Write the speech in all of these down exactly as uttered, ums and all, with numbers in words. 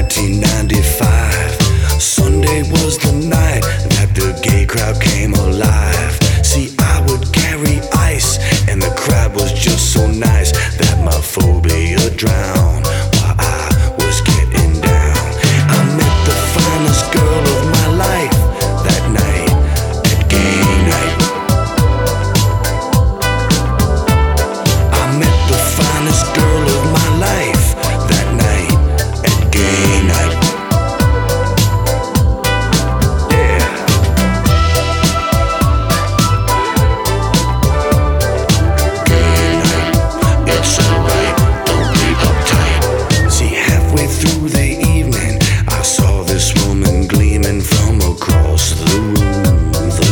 nineteen ninety-five. Sunday was the night that the gay crowd came alive. See, I would carry ice, and the crowd was just so nice that my phobia drowned while I was getting down. I met the finest girl of my life that night at gay night. I met the finest girl of my life that night at gay night. Through the evening, I saw this woman gleaming from across the room, the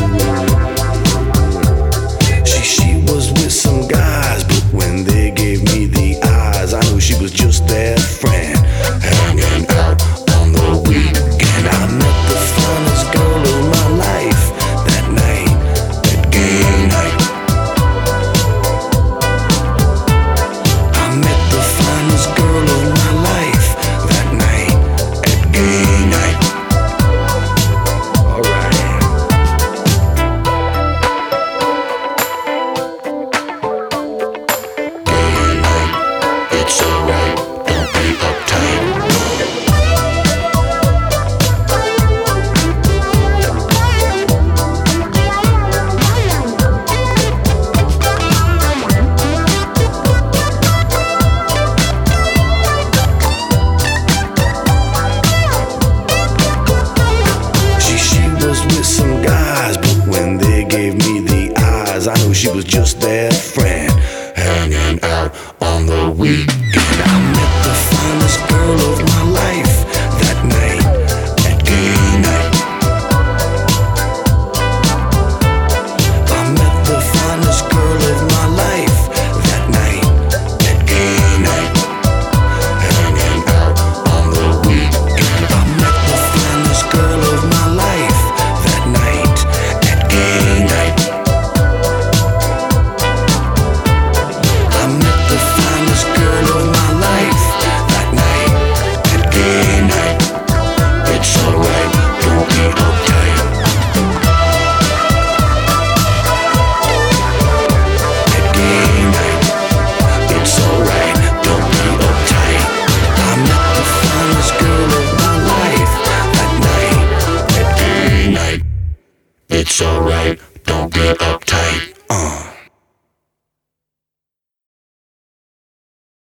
room. She, she was with some guys, but when they gave me the eyes, I knew she was just their friend, hanging out on the weekend. I met the finest girl of my life that night, that gay night. I met the finest girl of my life that night at gay night. Alright. Gay night, it's alright, don't be uptight. With some guys, but when they gave me the eyes, I knew she was just their friend, hanging out on the weekend. I met the finest girl of my life that night at gay night. I met the finest girl of my life that night at gay night, hanging out on the weekend. I met the finest girl of my life that night at gay night. I met the finest girl of my life that night at gay night. It's alright, don't be uptight. At gay night, it's alright, don't be uptight. I met the finest girl of my life that night at gay night. It's alright, don't be uptight.